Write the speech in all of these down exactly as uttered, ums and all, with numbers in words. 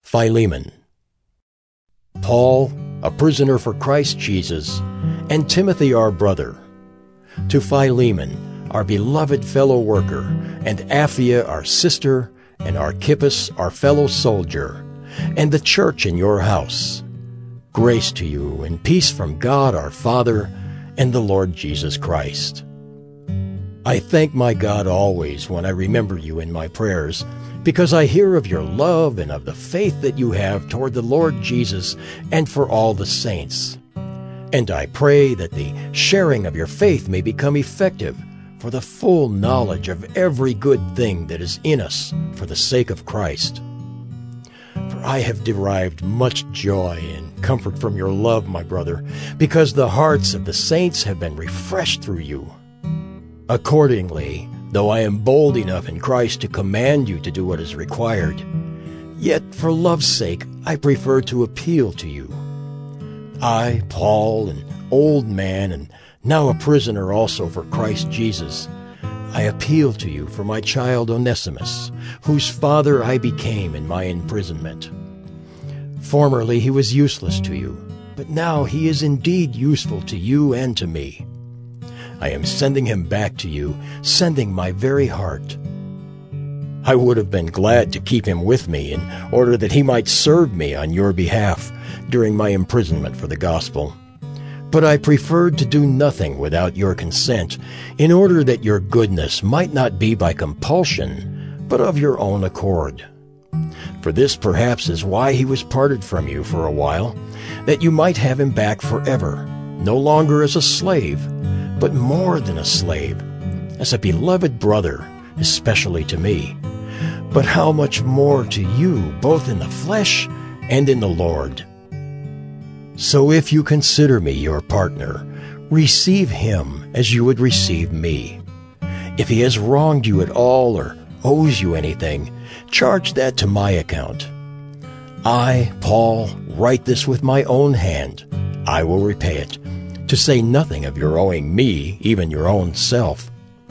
Philemon. Paul, a prisoner for Christ Jesus, and Timothy our brother, to Philemon, our beloved fellow worker, and Apphia our sister, and Archippus our fellow soldier, and the church in your house. Grace to you and peace from God our Father and the Lord Jesus Christ. I thank my God always when I remember you in my prayers, because I hear of your love and of the faith that you have toward the Lord Jesus and for all the saints. And I pray that the sharing of your faith may become effective for the full knowledge of every good thing that is in us for the sake of Christ. For I have derived much joy and comfort from your love, my brother, because the hearts of the saints have been refreshed through you. Accordingly, though I am bold enough in Christ to command you to do what is required, yet for love's sake I prefer to appeal to you. I, Paul, an old man and now a prisoner also for Christ Jesus, I appeal to you for my child Onesimus, whose father I became in my imprisonment. Formerly he was useless to you, but now he is indeed useful to you and to me. I am sending him back to you, sending my very heart. I would have been glad to keep him with me in order that he might serve me on your behalf during my imprisonment for the gospel. But I preferred to do nothing without your consent, in order that your goodness might not be by compulsion, but of your own accord. For this perhaps is why he was parted from you for a while, that you might have him back forever, no longer as a slave, but more than a slave, as a beloved brother, especially to me, but how much more to you, both in the flesh and in the Lord. So if you consider me your partner, receive him as you would receive me. If he has wronged you at all or owes you anything, charge that to my account. I, Paul, write this with my own hand. I will repay it, to say nothing of your owing me, even your own self.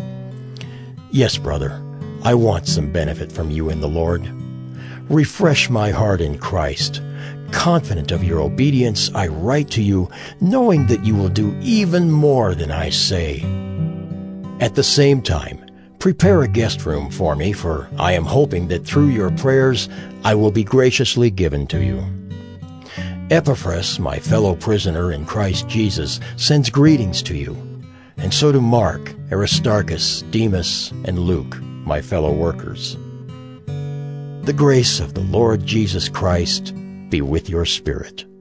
Yes, brother, I want some benefit from you in the Lord. Refresh my heart in Christ. Confident of your obedience, I write to you, knowing that you will do even more than I say. At the same time, prepare a guest room for me, for I am hoping that through your prayers I will be graciously given to you. Epaphras, my fellow prisoner in Christ Jesus, sends greetings to you, and so do Mark, Aristarchus, Demas, and Luke, my fellow workers. The grace of the Lord Jesus Christ be with your spirit.